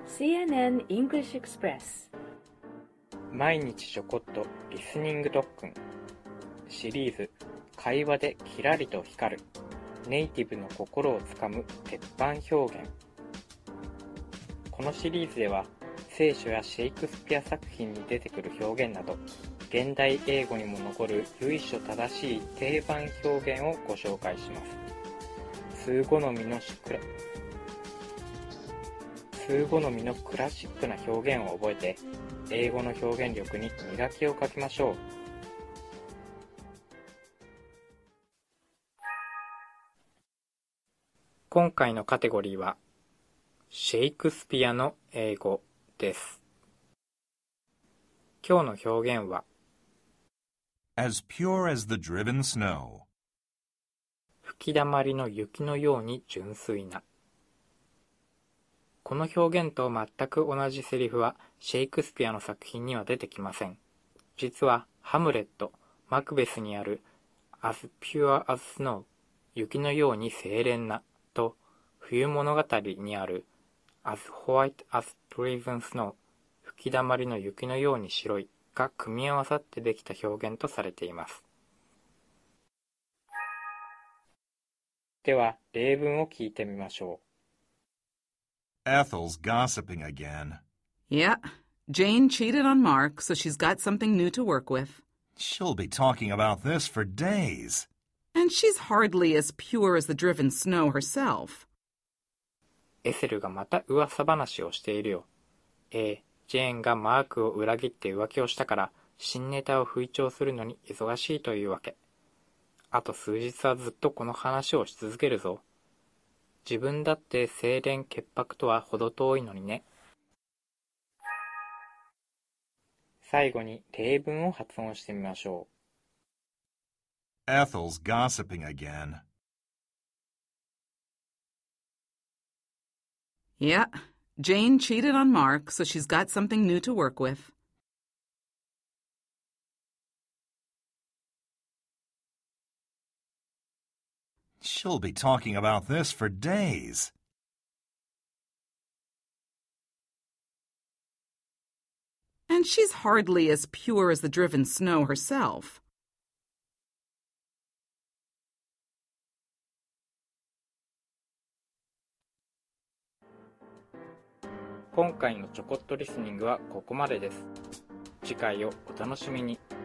CNN English Express 毎日ちょこっとリスニング特訓シリーズ会話でキラリと光るネイティブの心をつかむ鉄板表現。このシリーズでは聖書やシェイクスピア作品に出てくる表現など現代英語にも残る由緒正しい定番表現をご紹介します。通好みのクラシックな表現を覚えて英語の表現力に磨きをかけましょう。今回のカテゴリーはシェイクスピアの英語です。今日の表現は As pure as the driven snow 吹きだまりの雪のように純粋な。この表現と全く同じセリフはシェイクスピアの作品には出てきません。実はハムレット、マクベスにある As pure as snow 雪のように清廉なと冬物語にある As white as driven snow 吹きだまりの雪のように白いが組み合わさってできた表現とされています。では例文を聞いてみましょう。 Ethel's gossiping again. Yeah, Jane cheated on Mark, so she's got something new to work with. She'll be talking about this for days. And she's hardly as pure as the driven snow herself. エセルがまた噂話をしているよ。ジェーンがマークを裏切って浮気をしたから新ネタを吹聴するのに忙しいというわけ。あと数日はずっとこの話をし続けるぞ。自分だって清廉潔白とは程遠いのにね。最後に例文を発音してみましょう。Ethel's gossiping again. Yeah, Jane cheated on Mark, so she's got something new to work with. She'll be talking about this for days. And she's hardly as pure as the driven snow herself. 今回のちょこっとリスニングはここまでです。次回をお楽しみに。